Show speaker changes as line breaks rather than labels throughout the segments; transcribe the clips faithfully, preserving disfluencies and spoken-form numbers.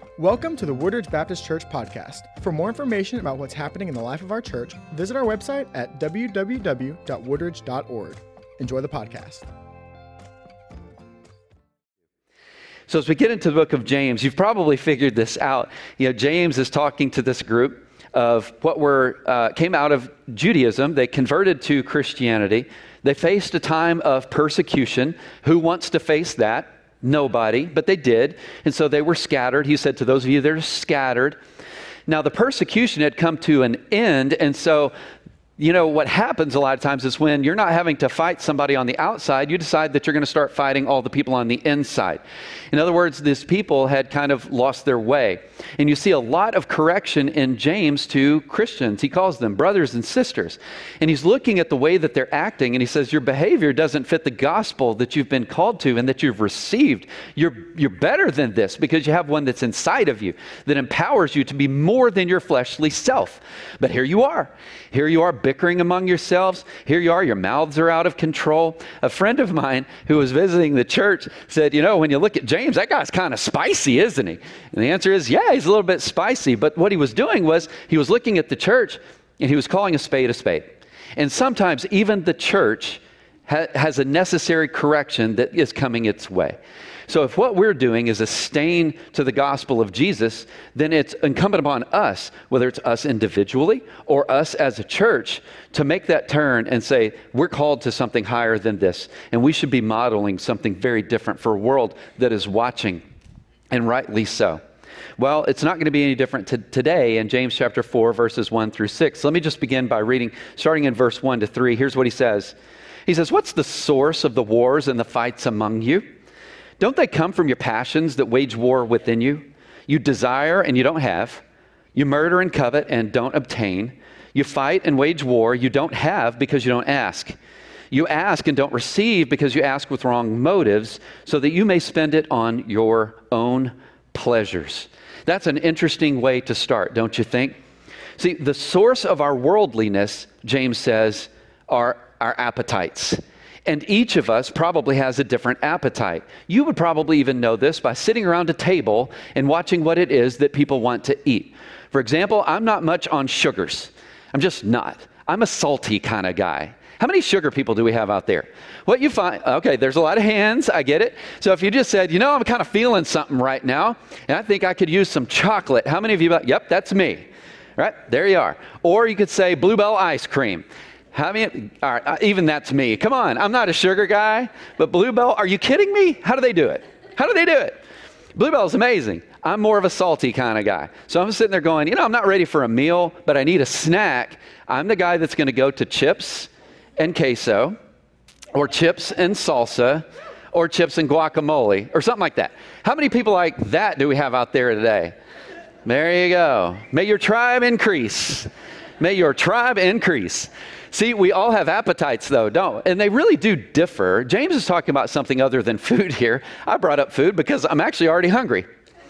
Welcome to the Woodridge Baptist Church podcast. For more information about what's happening in the life of our church, visit our website at w w w dot woodridge dot org. Enjoy the podcast.
So as we get into the book of James, you've probably figured this out. You know, James is talking to this group of what were uh, came out of Judaism. They converted to Christianity. They faced a time of persecution. Who wants to face that? Nobody, but they did. And so they were scattered. He said to those of you that are scattered. Now the persecution had come to an end, and so you know, what happens a lot of times is when you're not having to fight somebody on the outside, you decide that you're going to start fighting all the people on the inside. In other words, these people had kind of lost their way. And you see a lot of correction in James to Christians. He calls them brothers and sisters. And he's looking at the way that they're acting, and he says, your behavior doesn't fit the gospel that you've been called to and that you've received. You're, you're better than this because you have one that's inside of you that empowers you to be more than your fleshly self. But here you are. Here you are bickering among yourselves. Here you are, your mouths are out of control. A friend of mine who was visiting the church said, you know, when you look at James, that guy's kind of spicy, isn't he? And the answer is, yeah, he's a little bit spicy. But what he was doing was he was looking at the church and he was calling a spade a spade. And sometimes even the church ha- has a necessary correction that is coming its way. So if what we're doing is a stain to the gospel of Jesus, then it's incumbent upon us, whether it's us individually or us as a church, to make that turn and say, we're called to something higher than this. And we should be modeling something very different for a world that is watching, and rightly so. Well, it's not going to be any different to today in James chapter four, verses one through six. Let me just begin by reading, starting in verse one to three. Here's what he says. He says, what's the source of the wars and the fights among you? Don't they come from your passions that wage war within you? You desire and you don't have. You murder and covet and don't obtain. You fight and wage war you don't have because you don't ask. You ask and don't receive because you ask with wrong motives so that you may spend it on your own pleasures. That's an interesting way to start, don't you think? See, the source of our worldliness, James says, are our appetites. And each of us probably has a different appetite. You would probably even know this by sitting around a table and watching what it is that people want to eat. For example, I'm not much on sugars. I'm just not. I'm a salty kind of guy. How many sugar people do we have out there? What you find, okay, there's a lot of hands, I get it. So if you just said, you know, I'm kind of feeling something right now, and I think I could use some chocolate. How many of you, yep, that's me. Right, there you are. Or you could say Bluebell ice cream. How many, all right, even that's me. Come on, I'm not a sugar guy, but Bluebell, are you kidding me? How do they do it? How do they do it? Bluebell is amazing. I'm more of a salty kind of guy. So I'm sitting there going, you know, I'm not ready for a meal, but I need a snack. I'm the guy that's going to go to chips and queso, or chips and salsa, or chips and guacamole, or something like that. How many people like that do we have out there today? There you go. May your tribe increase. May your tribe increase. See, we all have appetites though, don't we? And they really do differ. James is talking about something other than food here. I brought up food because I'm actually already hungry.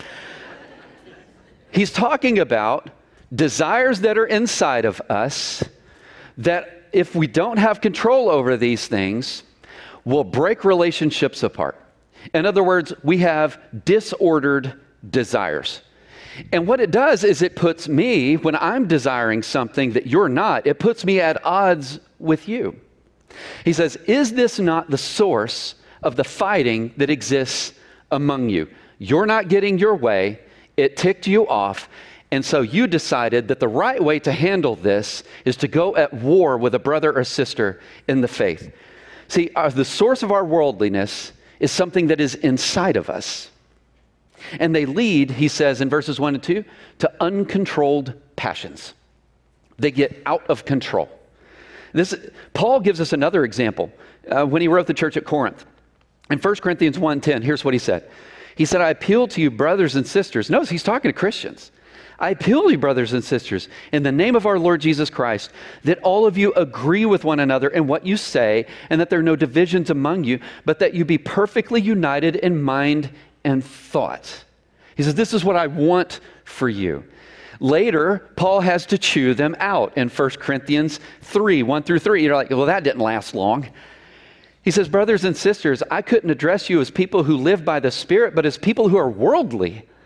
He's talking about desires that are inside of us that if we don't have control over these things, will break relationships apart. In other words, we have disordered desires. And what it does is it puts me, when I'm desiring something that you're not, it puts me at odds with you. He says, is this not the source of the fighting that exists among you? You're not getting your way. It ticked you off. And so you decided that the right way to handle this is to go at war with a brother or sister in the faith. See, our, the source of our worldliness is something that is inside of us. And they lead, he says in verses one and two, to uncontrolled passions. They get out of control. This, Paul gives us another example uh, when he wrote the church at Corinth. In First Corinthians one ten, here's what he said. He said, I appeal to you, brothers and sisters. Notice he's talking to Christians. I appeal to you, brothers and sisters, in the name of our Lord Jesus Christ, that all of you agree with one another in what you say, and that there are no divisions among you, but that you be perfectly united in mind and thought. He says, this is what I want for you. Later, Paul has to chew them out in First Corinthians three, one through three. You're like, well, that didn't last long. He says, brothers and sisters, I couldn't address you as people who live by the Spirit, but as people who are worldly.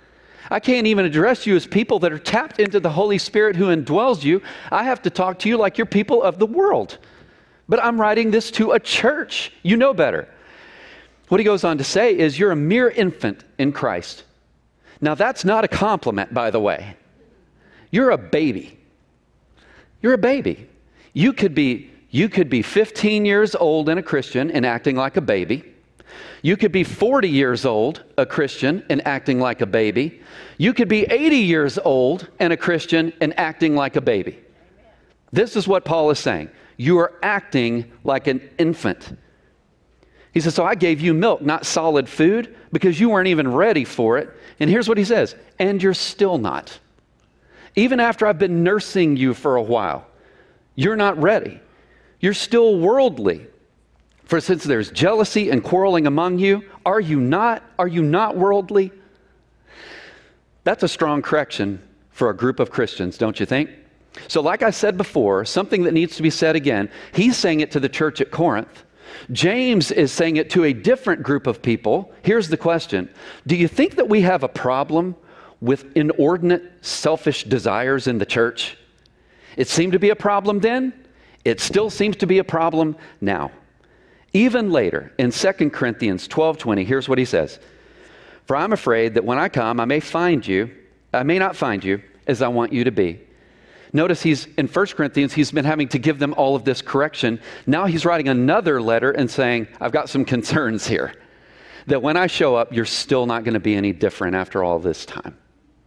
I can't even address you as people that are tapped into the Holy Spirit who indwells you. I have to talk to you like you're people of the world. But I'm writing this to a church. You know better. What he goes on to say is you're a mere infant in Christ. Now that's not a compliment, by the way. You're a baby. You're a baby. You could be, you could be fifteen years old and a Christian and acting like a baby. You could be forty years old, a Christian, and acting like a baby. You could be eighty years old and a Christian and acting like a baby. This is what Paul is saying. You are acting like an infant. He says, so I gave you milk, not solid food, because you weren't even ready for it. And here's what he says, and you're still not. Even after I've been nursing you for a while, you're not ready. You're still worldly. For since there's jealousy and quarreling among you, are you not? Are you not worldly? That's a strong correction for a group of Christians, don't you think? So like I said before, something that needs to be said again, he's saying it to the church at Corinth. James is saying it to a different group of people. Here's the question. Do you think that we have a problem with inordinate, selfish desires in the church? It seemed to be a problem then. It still seems to be a problem now. Even later, in Second Corinthians twelve twenty, here's what he says. For I'm afraid that when I come, I may find you, I may not find you as I want you to be. Notice he's, in First Corinthians, he's been having to give them all of this correction. Now he's writing another letter and saying, I've got some concerns here. That when I show up, you're still not going to be any different after all this time.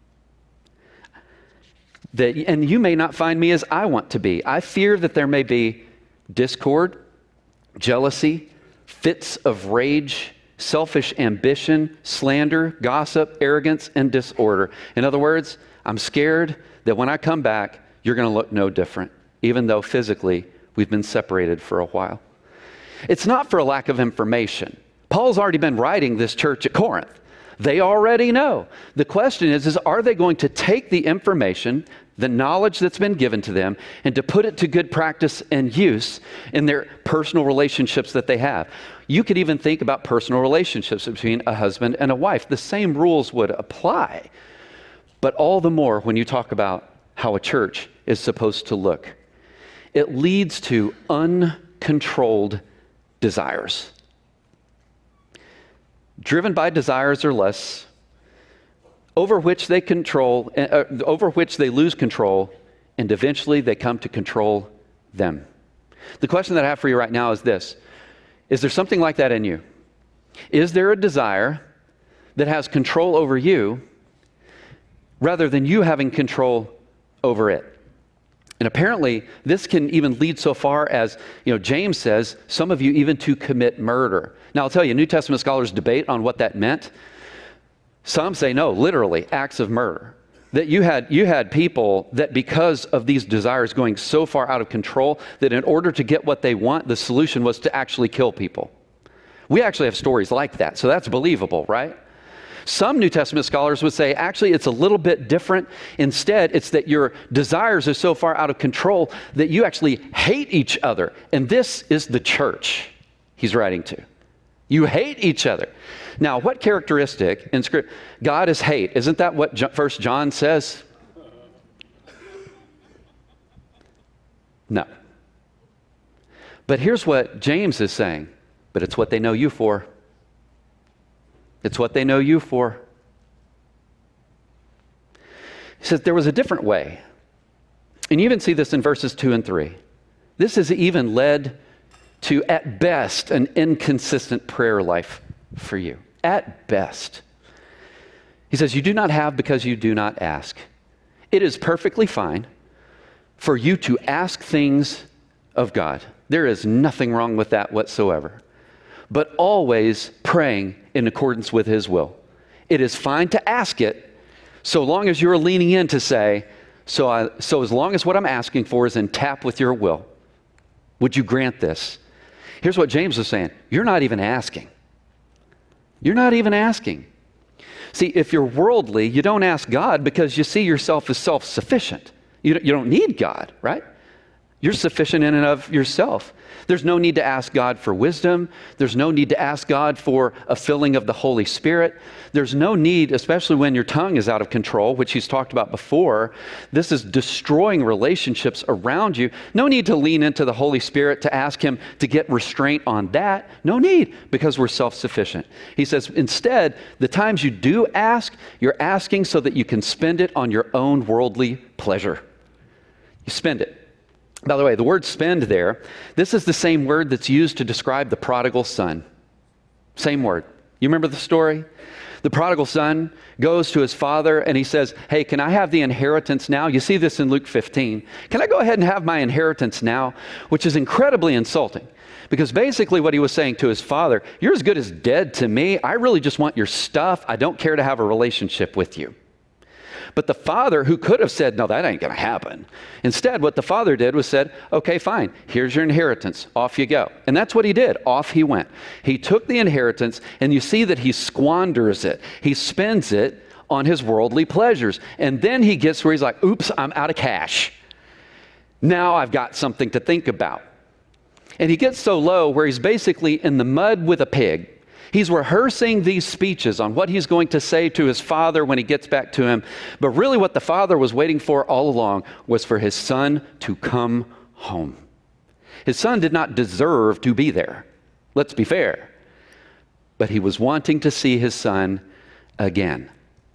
That, and you may not find me as I want to be. I fear that there may be discord, jealousy, fits of rage, selfish ambition, slander, gossip, arrogance, and disorder. In other words, I'm scared that when I come back, you're going to look no different, even though physically we've been separated for a while. It's not for a lack of information. Paul's already been writing this church at Corinth. They already know. The question is, is are they going to take the information, the knowledge that's been given to them, and to put it to good practice and use in their personal relationships that they have? You could even think about personal relationships between a husband and a wife. The same rules would apply, but all the more when you talk about how a church is supposed to look. It leads to uncontrolled desires. Driven by desires or less, over which they control, uh, over which they lose control, and eventually they come to control them. The question that I have for you right now is this. Is there something like that in you? Is there a desire that has control over you rather than you having control over it? And apparently, this can even lead so far as, you know, James says, some of you even to commit murder. Now, I'll tell you, New Testament scholars debate on what that meant. Some say, no, literally, acts of murder. That you had, you had people that because of these desires going so far out of control, that in order to get what they want, the solution was to actually kill people. We actually have stories like that, so that's believable, right? Some New Testament scholars would say, actually, it's a little bit different. Instead, it's that your desires are so far out of control that you actually hate each other. And this is the church he's writing to. You hate each other. Now, what characteristic in Scripture? God is hate. Isn't that what First John says? No. But here's what James is saying. But it's what they know you for. It's what they know you for. He says there was a different way. And you even see this in verses two and three. This has even led to, at best, an inconsistent prayer life for you. At best. He says, you do not have because you do not ask. It is perfectly fine for you to ask things of God. There is nothing wrong with that whatsoever. But always praying in accordance with His will. It is fine to ask it, so long as you're leaning in to say, so, I, so as long as what I'm asking for is in tap with your will, would you grant this? Here's what James is saying. You're not even asking. You're not even asking. See, if you're worldly, you don't ask God because you see yourself as self-sufficient. You, you don't need God, right? You're sufficient in and of yourself. There's no need to ask God for wisdom. There's no need to ask God for a filling of the Holy Spirit. There's no need, especially when your tongue is out of control, which he's talked about before. This is destroying relationships around you. No need to lean into the Holy Spirit to ask him to get restraint on that. No need, because we're self-sufficient. He says, instead, the times you do ask, you're asking so that you can spend it on your own worldly pleasure. You spend it. By the way, the word spend there, this is the same word that's used to describe the prodigal son. Same word. You remember the story? The prodigal son goes to his father and he says, hey, can I have the inheritance now? You see this in Luke fifteen. Can I go ahead and have my inheritance now? Which is incredibly insulting. Because basically what he was saying to his father, you're as good as dead to me. I really just want your stuff. I don't care to have a relationship with you. But the father, who could have said, no, that ain't going to happen. Instead, what the father did was said, okay, fine, here's your inheritance. Off you go. And that's what he did. Off he went. He took the inheritance, and you see that he squanders it. He spends it on his worldly pleasures. And then he gets where he's like, oops, I'm out of cash. Now I've got something to think about. And he gets so low where he's basically in the mud with a pig. He's rehearsing these speeches on what he's going to say to his father when he gets back to him. But really what the father was waiting for all along was for his son to come home. His son did not deserve to be there. Let's be fair. But he was wanting to see his son again.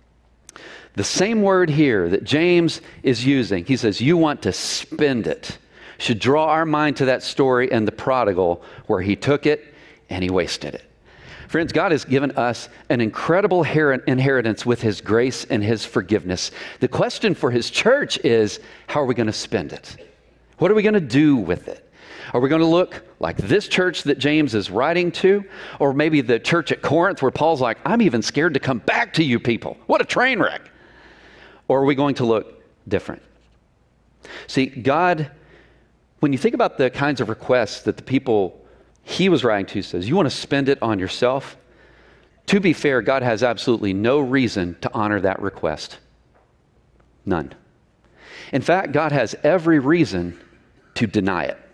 The same word here that James is using, he says, you want to spend it, should draw our mind to that story and the prodigal where he took it and he wasted it. Friends, God has given us an incredible inheritance with his grace and his forgiveness. The question for his church is, how are we going to spend it? What are we going to do with it? Are we going to look like this church that James is writing to? Or maybe the church at Corinth where Paul's like, I'm even scared to come back to you people. What a train wreck. Or are we going to look different? See, God, when you think about the kinds of requests that the people he was writing to says, you want to spend it on yourself? To be fair, God has absolutely no reason to honor that request. None. In fact, God has every reason to deny it.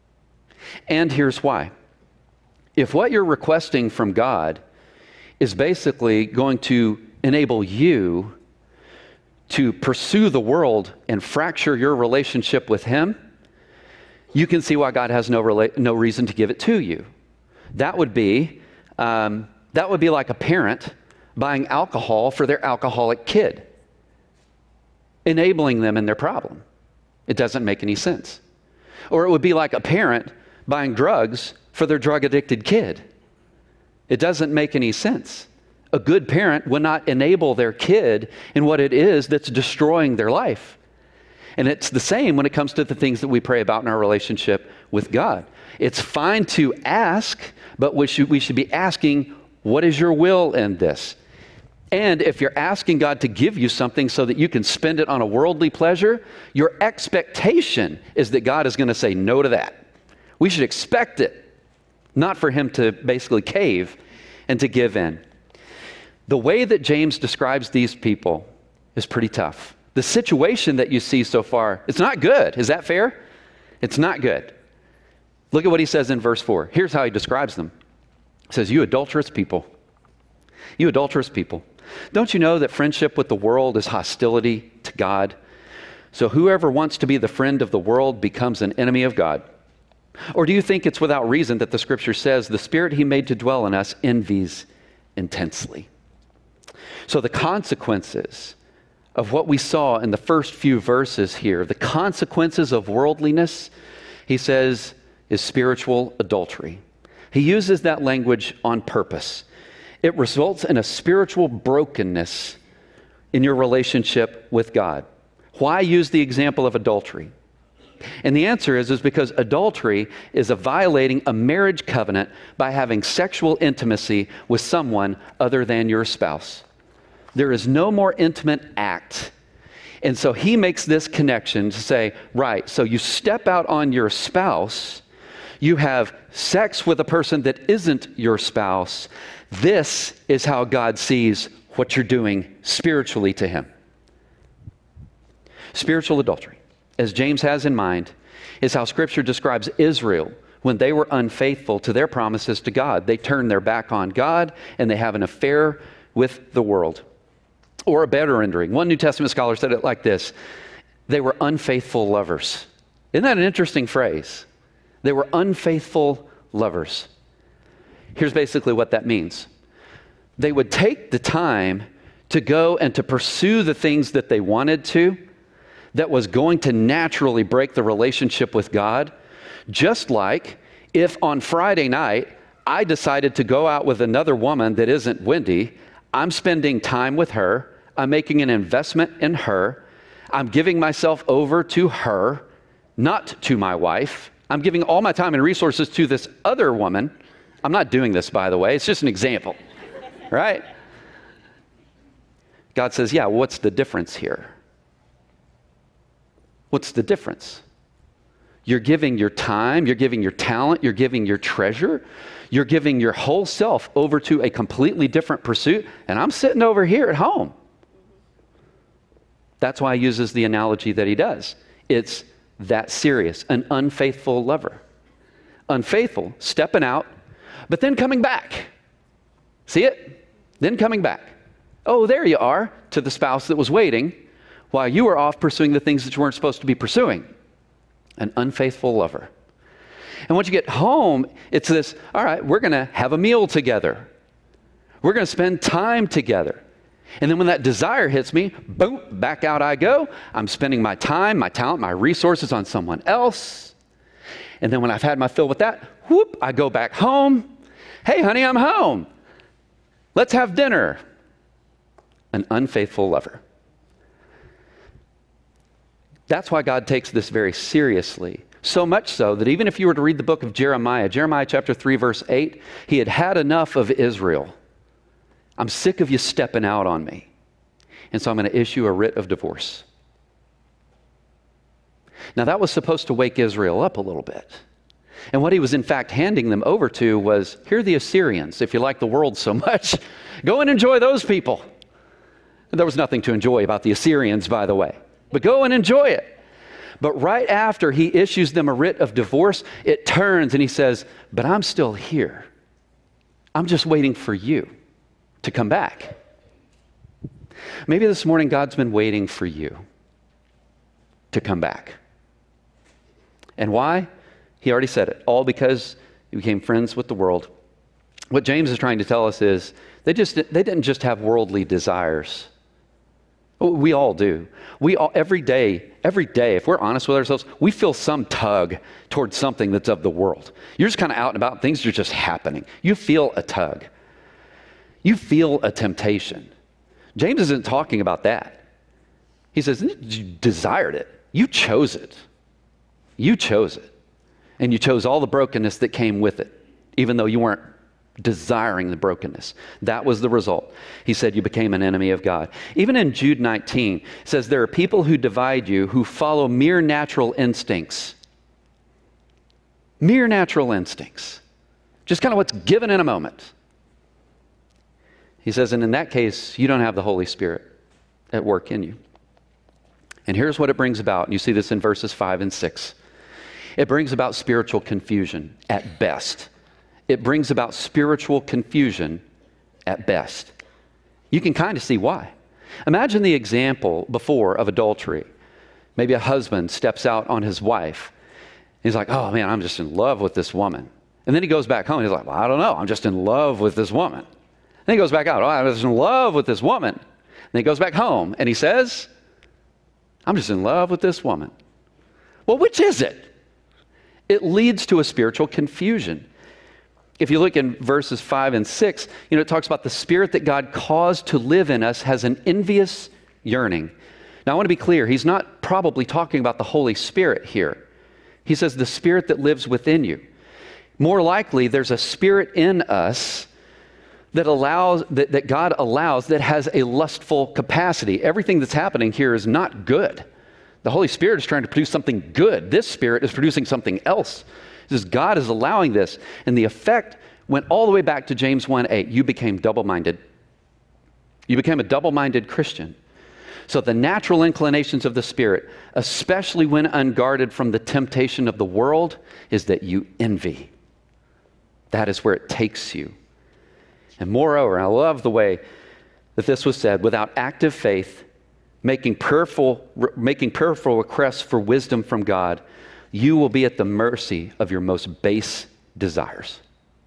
And here's why. If what you're requesting from God is basically going to enable you to pursue the world and fracture your relationship with him, you can see why God has no rela- no reason to give it to you. That would be um, that would be like a parent buying alcohol for their alcoholic kid, enabling them in their problem. It doesn't make any sense. Or it would be like a parent buying drugs for their drug-addicted kid. It doesn't make any sense. A good parent would not enable their kid in what it is that's destroying their life. And it's the same when it comes to the things that we pray about in our relationship with God. It's fine to ask, but we should, we should be asking, what is your will in this? And if you're asking God to give you something so that you can spend it on a worldly pleasure, your expectation is that God is going to say no to that. We should expect it, not for him to basically cave and to give in. The way that James describes these people is pretty tough. The situation that you see so far, it's not good. Is that fair? It's not good. Look at what he says in verse four. Here's how he describes them. He says, you adulterous people. You adulterous people. Don't you know that friendship with the world is hostility to God? So whoever wants to be the friend of the world becomes an enemy of God. Or do you think it's without reason that the scripture says the spirit he made to dwell in us envies intensely? So the consequences of what we saw in the first few verses here, the consequences of worldliness, he says, is spiritual adultery. He uses that language on purpose. It results in a spiritual brokenness in your relationship with God. Why use the example of adultery? And the answer is, is because adultery is a violating a marriage covenant by having sexual intimacy with someone other than your spouse. There is no more intimate act. And so he makes this connection to say, right, so you step out on your spouse, you have sex with a person that isn't your spouse. This is how God sees what you're doing spiritually to him. Spiritual adultery, as James has in mind, is how Scripture describes Israel when they were unfaithful to their promises to God. They turned their back on God and they have an affair with the world. Or a better rendering. One New Testament scholar said it like this: they were unfaithful lovers. Isn't that an interesting phrase? They were unfaithful lovers. Here's basically what that means. They would take the time to go and to pursue the things that they wanted to, that was going to naturally break the relationship with God. Just like if on Friday night I decided to go out with another woman that isn't Wendy, I'm spending time with her, I'm making an investment in her, I'm giving myself over to her, not to my wife. I'm giving all my time and resources to this other woman. I'm not doing this, by the way. It's just an example, right? God says, yeah, what's the difference here? What's the difference? You're giving your time, you're giving your talent, you're giving your treasure, you're giving your whole self over to a completely different pursuit, and I'm sitting over here at home. That's why he uses the analogy that he does. It's that serious, an unfaithful lover. Unfaithful, stepping out, but then coming back. See it? Then coming back. Oh, there you are, to the spouse that was waiting while you were off pursuing the things that you weren't supposed to be pursuing. An unfaithful lover. And once you get home, it's this, all right, we're going to have a meal together. We're going to spend time together. And then when that desire hits me, boom, back out I go. I'm spending my time, my talent, my resources on someone else. And then when I've had my fill with that, whoop, I go back home. Hey, honey, I'm home. Let's have dinner. An unfaithful lover. That's why God takes this very seriously. So much so that even if you were to read the book of Jeremiah, Jeremiah chapter three, verse eight, he had had enough of Israel. I'm sick of you stepping out on me. And so I'm going to issue a writ of divorce. Now that was supposed to wake Israel up a little bit. And what he was in fact handing them over to was, here are the Assyrians. If you like the world so much, go and enjoy those people. There was nothing to enjoy about the Assyrians, by the way. But go and enjoy it. But right after he issues them a writ of divorce, it turns and he says, but I'm still here. I'm just waiting for you to come back. Maybe this morning God's been waiting for you to come back. And why? He already said it. All because you became friends with the world. What James is trying to tell us is they just they didn't just have worldly desires. We all do. We all, every day, every day, if we're honest with ourselves, we feel some tug towards something that's of the world. You're just kind of out and about, things are just happening. You feel a tug. You feel a temptation. James isn't talking about that. He says, you desired it. You chose it. You chose it. And you chose all the brokenness that came with it, even though you weren't desiring the brokenness. That was the result. He said you became an enemy of God. Even in Jude nineteen, it says there are people who divide you who follow mere natural instincts. Mere natural instincts. Just kind of what's given in a moment. He says, and in that case, you don't have the Holy Spirit at work in you. And here's what it brings about. And you see this in verses five and six. It brings about spiritual confusion at best. It brings about spiritual confusion at best. You can kind of see why. Imagine the example before of adultery. Maybe a husband steps out on his wife. He's like, oh man, I'm just in love with this woman. And then he goes back home. And he's like, well, I don't know. I'm just in love with this woman. Then he goes back out. Oh, I'm just in love with this woman. Then he goes back home and he says, I'm just in love with this woman. Well, which is it? It leads to a spiritual confusion. If you look in verses five and six, you know, it talks about the spirit that God caused to live in us has an envious yearning. Now, I want to be clear. He's not probably talking about the Holy Spirit here. He says the spirit that lives within you. More likely, there's a spirit in us that allows, that, that God allows that has a lustful capacity. Everything that's happening here is not good. The Holy Spirit is trying to produce something good. This spirit is producing something else. It says God is allowing this. And the effect went all the way back to James one eight. You became double-minded. You became a double-minded Christian. So the natural inclinations of the Spirit, especially when unguarded from the temptation of the world, is that you envy. That is where it takes you. And moreover, I love the way that this was said, without active faith, making prayerful, making prayerful requests for wisdom from God, you will be at the mercy of your most base desires.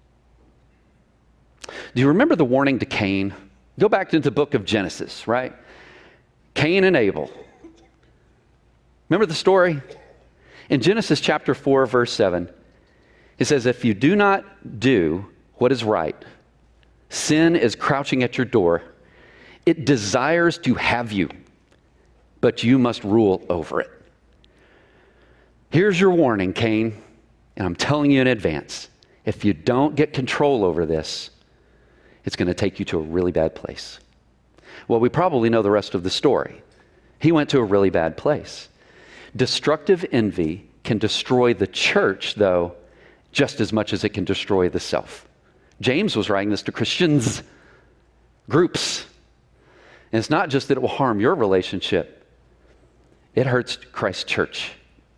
Do you remember the warning to Cain? Go back to the book of Genesis, right? Cain and Abel. Remember the story? In Genesis chapter four, verse seven, it says, if you do not do what is right, sin is crouching at your door. It desires to have you, but you must rule over it. Here's your warning, Cain, and I'm telling you in advance, if you don't get control over this, it's going to take you to a really bad place. Well, we probably know the rest of the story. He went to a really bad place. Destructive envy can destroy the church, though, just as much as it can destroy the self. James was writing this to Christians, groups. And it's not just that it will harm your relationship. It hurts Christ's church.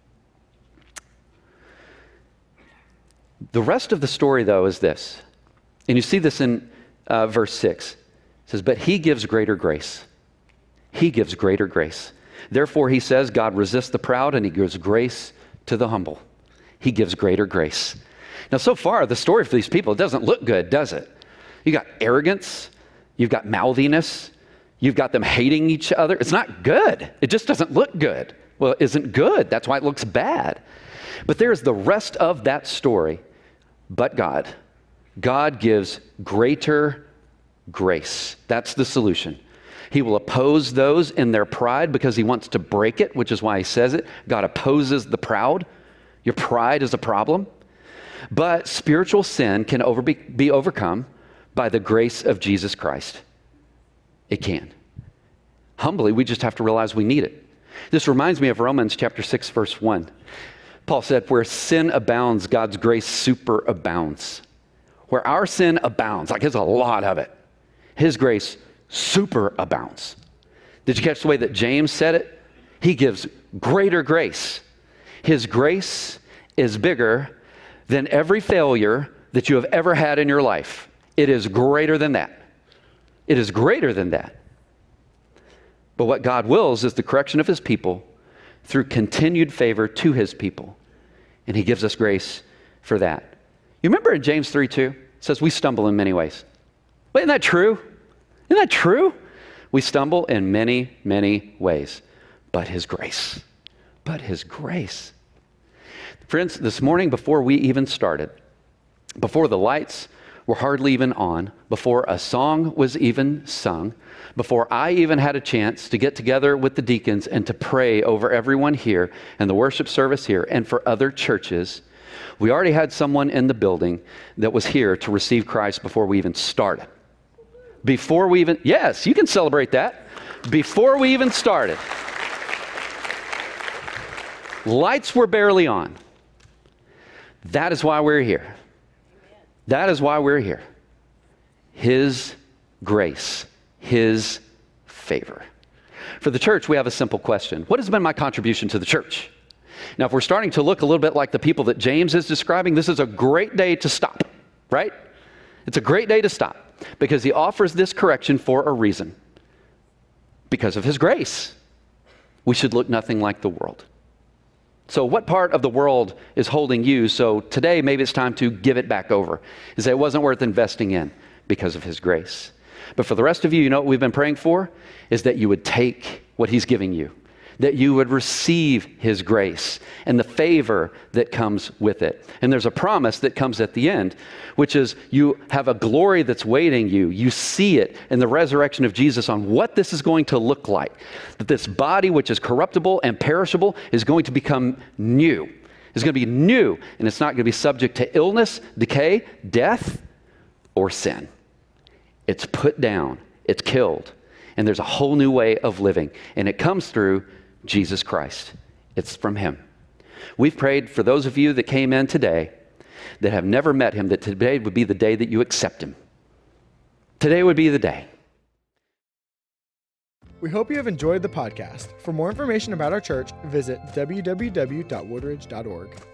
The rest of the story, though, is this. And you see this in uh, verse six. It says, but he gives greater grace. He gives greater grace. Therefore, he says, God resists the proud and he gives grace to the humble. He gives greater grace. Now, so far, the story for these people, it doesn't look good, does it? You got arrogance. You've got mouthiness. You've got them hating each other. It's not good. It just doesn't look good. Well, it isn't good. That's why it looks bad. But there's the rest of that story. But God. God gives greater grace. That's the solution. He will oppose those in their pride because he wants to break it, which is why he says it. God opposes the proud. Your pride is a problem. But spiritual sin can over be, be overcome by the grace of Jesus Christ. It can. Humbly, we just have to realize we need it. This reminds me of Romans chapter six, verse one. Paul said, where sin abounds, God's grace superabounds. Where our sin abounds, like there's a lot of it, his grace superabounds. Did you catch the way that James said it? He gives greater grace. His grace is bigger than every failure that you have ever had in your life. It is greater than that. It is greater than that. But what God wills is the correction of his people through continued favor to his people. And he gives us grace for that. You remember in James three two, it says we stumble in many ways. Well, isn't that true? Isn't that true? We stumble in many, many ways. But his grace. But his grace. Friends, this morning before we even started, before the lights were hardly even on, before a song was even sung, before I even had a chance to get together with the deacons and to pray over everyone here and the worship service here and for other churches, we already had someone in the building that was here to receive Christ before we even started. Before we even, yes, you can celebrate that. Before we even started. Lights were barely on. That is why we're here. That is why we're here. His grace, his favor. For the church, we have a simple question. What has been my contribution to the church? Now, if we're starting to look a little bit like the people that James is describing, this is a great day to stop, right? It's a great day to stop because he offers this correction for a reason. Because of his grace. We should look nothing like the world. So what part of the world is holding you? So today, maybe it's time to give it back over. Is that it wasn't worth investing in because of his grace. But for the rest of you, you know what we've been praying for? Is that you would take what he's giving you. That you would receive his grace and the favor that comes with it. And there's a promise that comes at the end, which is you have a glory that's waiting you. You see it in the resurrection of Jesus on what this is going to look like. That this body, which is corruptible and perishable, is going to become new. It's going to be new, and it's not going to be subject to illness, decay, death, or sin. It's put down. It's killed. And there's a whole new way of living. And it comes through Jesus Christ. It's from him. We've prayed for those of you that came in today that have never met him, that today would be the day that you accept him. Today would be the day.
We hope you have enjoyed the podcast. For more information about our church, visit w w w dot woodridge dot org.